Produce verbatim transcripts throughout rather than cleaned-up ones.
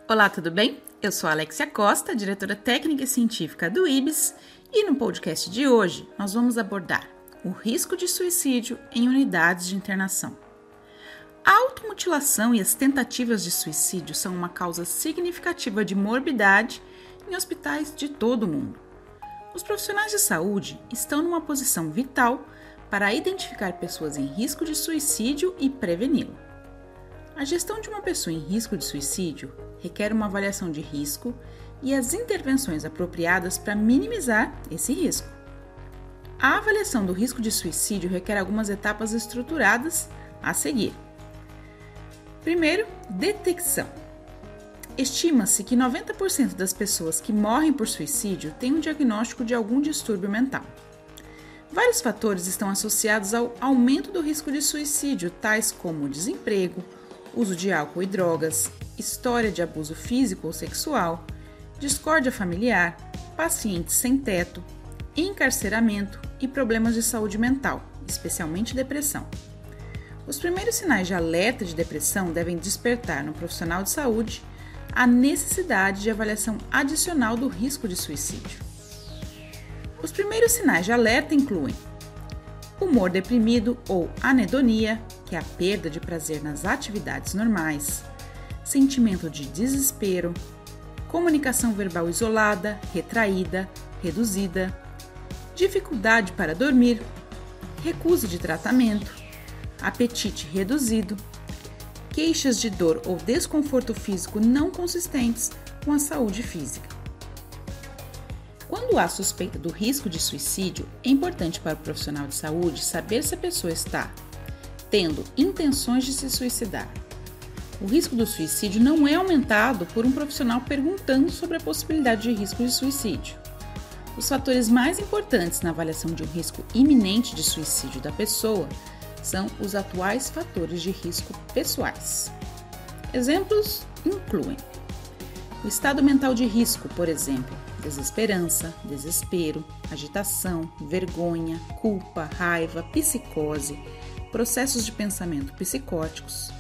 Olá, tudo bem? Eu sou a Alexia Costa, diretora técnica e científica do I B S, e no podcast de hoje nós vamos abordar o risco de suicídio em unidades de internação. A automutilação e as tentativas de suicídio são uma causa significativa de morbidade em hospitais de todo o mundo. Os profissionais de saúde estão numa posição vital para identificar pessoas em risco de suicídio e preveni-lo. A gestão de uma pessoa em risco de suicídio requer uma avaliação de risco e as intervenções apropriadas para minimizar esse risco. A avaliação do risco de suicídio requer algumas etapas estruturadas a seguir. Primeiro, detecção. Estima-se que noventa por cento das pessoas que morrem por suicídio têm um diagnóstico de algum distúrbio mental. Vários fatores estão associados ao aumento do risco de suicídio, tais como desemprego, uso de álcool e drogas, história de abuso físico ou sexual, discórdia familiar, pacientes sem teto, encarceramento e problemas de saúde mental, especialmente depressão. Os primeiros sinais de alerta de depressão devem despertar no profissional de saúde a necessidade de avaliação adicional do risco de suicídio. Os primeiros sinais de alerta incluem humor deprimido ou anedonia, que é a perda de prazer nas atividades normais, sentimento de desespero, comunicação verbal isolada, retraída, reduzida, dificuldade para dormir, recusa de tratamento, apetite reduzido, queixas de dor ou desconforto físico não consistentes com a saúde física. Quando há suspeita do risco de suicídio, é importante para o profissional de saúde saber se a pessoa está tendo intenções de se suicidar. O risco do suicídio não é aumentado por um profissional perguntando sobre a possibilidade de risco de suicídio. Os fatores mais importantes na avaliação de um risco iminente de suicídio da pessoa são os atuais fatores de risco pessoais. Exemplos incluem o estado mental de risco, por exemplo, desesperança, desespero, agitação, vergonha, culpa, raiva, psicose, processos de pensamento psicóticos,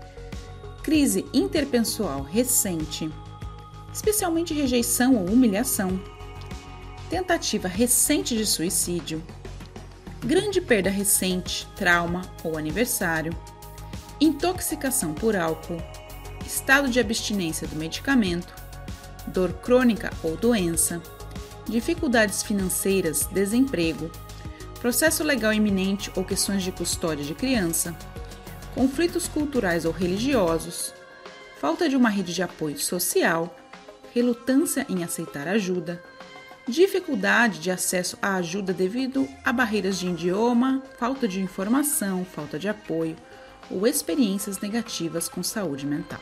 crise interpessoal recente, especialmente rejeição ou humilhação, tentativa recente de suicídio, grande perda recente, trauma ou aniversário, intoxicação por álcool, estado de abstinência do medicamento, dor crônica ou doença, dificuldades financeiras, desemprego, processo legal iminente ou questões de custódia de criança, conflitos culturais ou religiosos, falta de uma rede de apoio social, relutância em aceitar ajuda, dificuldade de acesso à ajuda devido a barreiras de idioma, falta de informação, falta de apoio ou experiências negativas com saúde mental.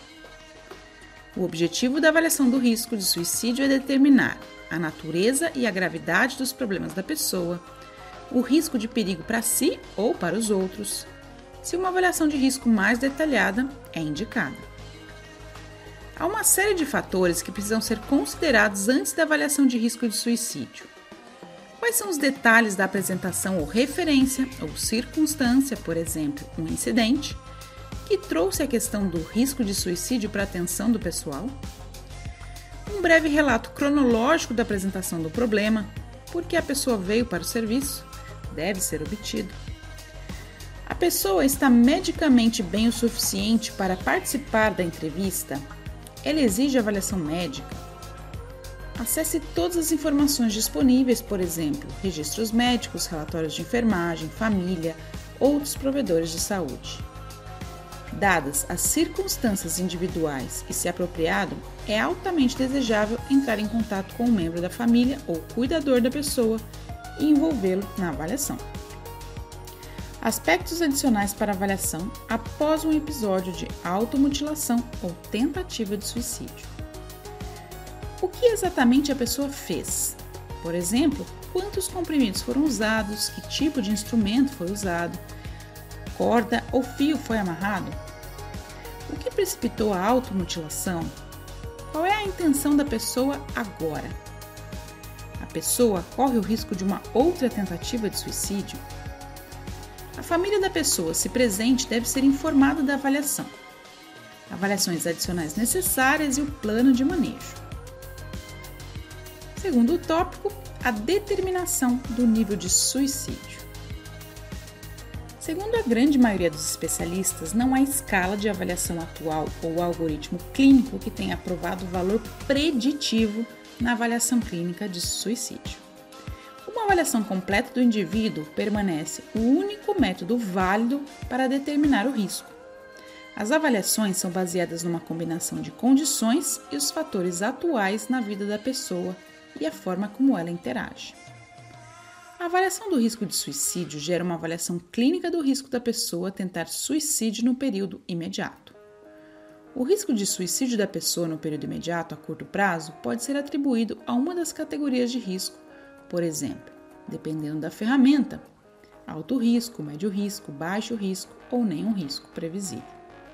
O objetivo da avaliação do risco de suicídio é determinar a natureza e a gravidade dos problemas da pessoa, o risco de perigo para si ou para os outros, se uma avaliação de risco mais detalhada é indicada. Há uma série de fatores que precisam ser considerados antes da avaliação de risco de suicídio. Quais são os detalhes da apresentação ou referência ou circunstância, por exemplo, um incidente, que trouxe a questão do risco de suicídio para a atenção do pessoal? Um breve relato cronológico da apresentação do problema, por que a pessoa veio para o serviço, deve ser obtido. A pessoa está medicamente bem o suficiente para participar da entrevista? Ela exige avaliação médica? Acesse todas as informações disponíveis, por exemplo, registros médicos, relatórios de enfermagem, família, outros provedores de saúde. Dadas as circunstâncias individuais e, se apropriado, é altamente desejável entrar em contato com um membro da família ou cuidador da pessoa e envolvê-lo na avaliação. Aspectos adicionais para avaliação após um episódio de automutilação ou tentativa de suicídio. O que exatamente a pessoa fez? Por exemplo, quantos comprimidos foram usados, que tipo de instrumento foi usado, corda ou fio foi amarrado? O que precipitou a automutilação? Qual é a intenção da pessoa agora? A pessoa corre o risco de uma outra tentativa de suicídio? A família da pessoa, se presente, deve ser informada da avaliação. A avaliações adicionais necessárias e o plano de manejo. Segundo tópico, a determinação do nível de suicídio. Segundo a grande maioria dos especialistas, não há escala de avaliação atual ou algoritmo clínico que tenha aprovado o valor preditivo na avaliação clínica de suicídio. Uma avaliação completa do indivíduo permanece o único método válido para determinar o risco. As avaliações são baseadas numa combinação de condições e os fatores atuais na vida da pessoa e a forma como ela interage. A avaliação do risco de suicídio gera uma avaliação clínica do risco da pessoa tentar suicídio no período imediato. O risco de suicídio da pessoa no período imediato a curto prazo pode ser atribuído a uma das categorias de risco, por exemplo, dependendo da ferramenta, alto risco, médio risco, baixo risco ou nenhum risco previsível.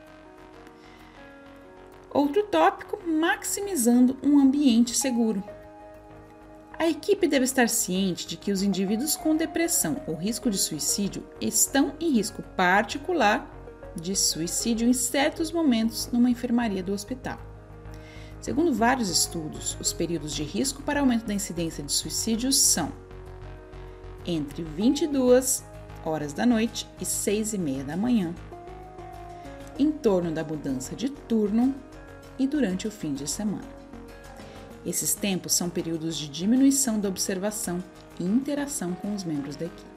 Outro tópico, maximizando um ambiente seguro. A equipe deve estar ciente de que os indivíduos com depressão ou risco de suicídio estão em risco particular de suicídio em certos momentos numa enfermaria do hospital. Segundo vários estudos, os períodos de risco para aumento da incidência de suicídios são entre vinte e duas horas da noite e seis e meia da manhã, em torno da mudança de turno e durante o fim de semana. Esses tempos são períodos de diminuição da observação e interação com os membros da equipe.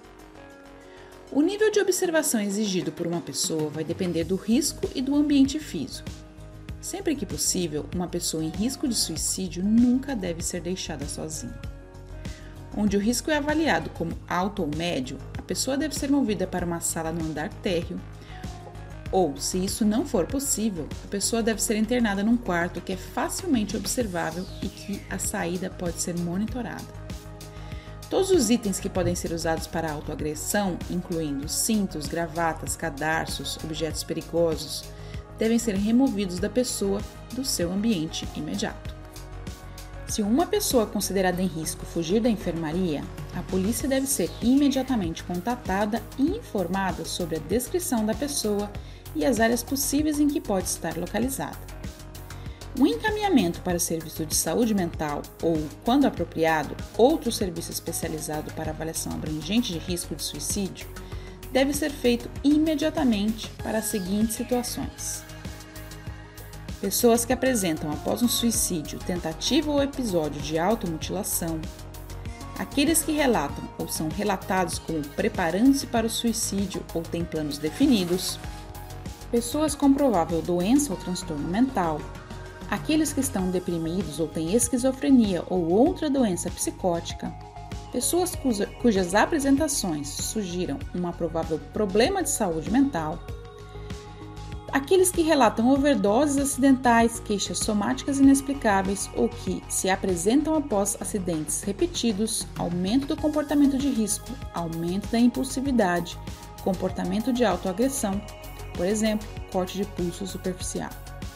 O nível de observação exigido por uma pessoa vai depender do risco e do ambiente físico. Sempre que possível, uma pessoa em risco de suicídio nunca deve ser deixada sozinha. Onde o risco é avaliado como alto ou médio, a pessoa deve ser movida para uma sala no andar térreo, ou, se isso não for possível, a pessoa deve ser internada num quarto que é facilmente observável e que a saída pode ser monitorada. Todos os itens que podem ser usados para autoagressão, incluindo cintos, gravatas, cadarços, objetos perigosos, devem ser removidos da pessoa do seu ambiente imediato. Se uma pessoa considerada em risco fugir da enfermaria, a polícia deve ser imediatamente contatada e informada sobre a descrição da pessoa e as áreas possíveis em que pode estar localizada. Um encaminhamento para o serviço de saúde mental ou, quando apropriado, outro serviço especializado para avaliação abrangente de risco de suicídio deve ser feito imediatamente para as seguintes situações: pessoas que apresentam após um suicídio, tentativa ou episódio de automutilação, aqueles que relatam ou são relatados como preparando-se para o suicídio ou têm planos definidos, pessoas com provável doença ou transtorno mental, aqueles que estão deprimidos ou têm esquizofrenia ou outra doença psicótica, pessoas cuja, cujas apresentações sugiram um provável problema de saúde mental, aqueles que relatam overdoses acidentais, queixas somáticas inexplicáveis ou que se apresentam após acidentes repetidos, aumento do comportamento de risco, aumento da impulsividade, comportamento de autoagressão, por exemplo, corte de pulso superficial.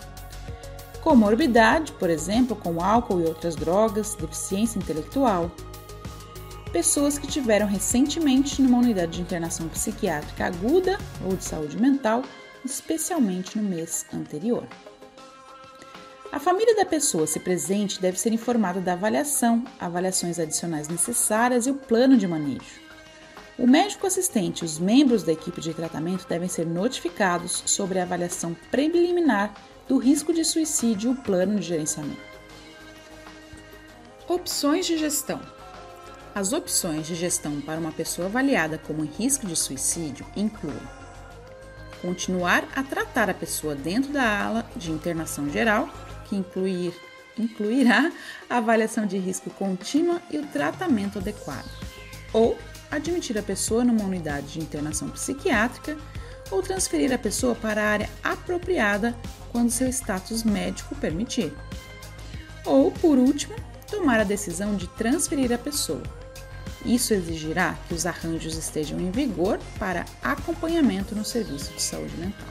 Comorbidade, por exemplo, com álcool e outras drogas, deficiência intelectual. Pessoas que tiveram recentemente numa unidade de internação psiquiátrica aguda ou de saúde mental, especialmente no mês anterior. A família da pessoa, se presente, deve ser informada da avaliação, avaliações adicionais necessárias e o plano de manejo. O médico assistente e os membros da equipe de tratamento devem ser notificados sobre a avaliação preliminar do risco de suicídio e o plano de gerenciamento. Opções de gestão. As opções de gestão para uma pessoa avaliada como em risco de suicídio incluem continuar a tratar a pessoa dentro da ala de internação geral, que incluir, incluirá a avaliação de risco contínua e o tratamento adequado, ou admitir a pessoa numa unidade de internação psiquiátrica ou transferir a pessoa para a área apropriada quando seu status médico permitir. Ou, por último, tomar a decisão de transferir a pessoa. Isso exigirá que os arranjos estejam em vigor para acompanhamento no serviço de saúde mental.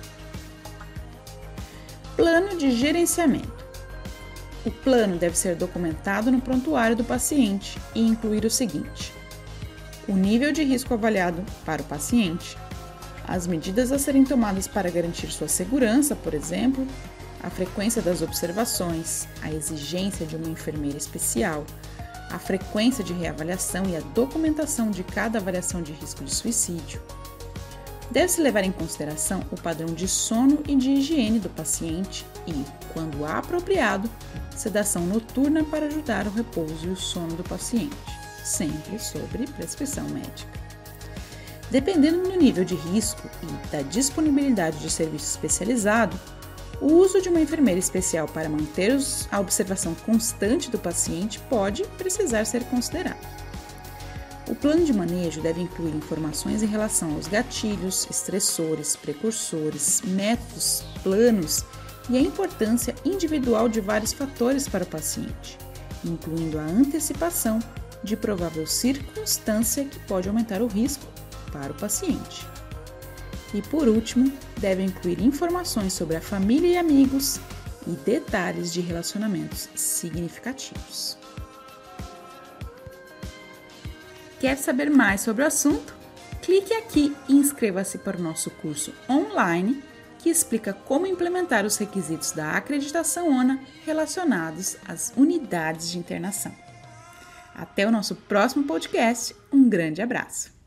Plano de gerenciamento. O plano deve ser documentado no prontuário do paciente e incluir o seguinte: o nível de risco avaliado para o paciente, as medidas a serem tomadas para garantir sua segurança, por exemplo, a frequência das observações, a exigência de uma enfermeira especial, a frequência de reavaliação e a documentação de cada avaliação de risco de suicídio. Deve-se levar em consideração o padrão de sono e de higiene do paciente e, quando apropriado, sedação noturna para ajudar o repouso e o sono do paciente, sempre sobre prescrição médica. Dependendo do nível de risco e da disponibilidade de serviço especializado, o uso de uma enfermeira especial para manter a observação constante do paciente pode precisar ser considerado. O plano de manejo deve incluir informações em relação aos gatilhos, estressores, precursores, métodos, planos e a importância individual de vários fatores para o paciente, incluindo a antecipação de provável circunstância que pode aumentar o risco para o paciente. E por último, deve incluir informações sobre a família e amigos e detalhes de relacionamentos significativos. Quer saber mais sobre o assunto? Clique aqui e inscreva-se para o nosso curso online que explica como implementar os requisitos da acreditação ONA relacionados às unidades de internação. Até o nosso próximo podcast. Um grande abraço!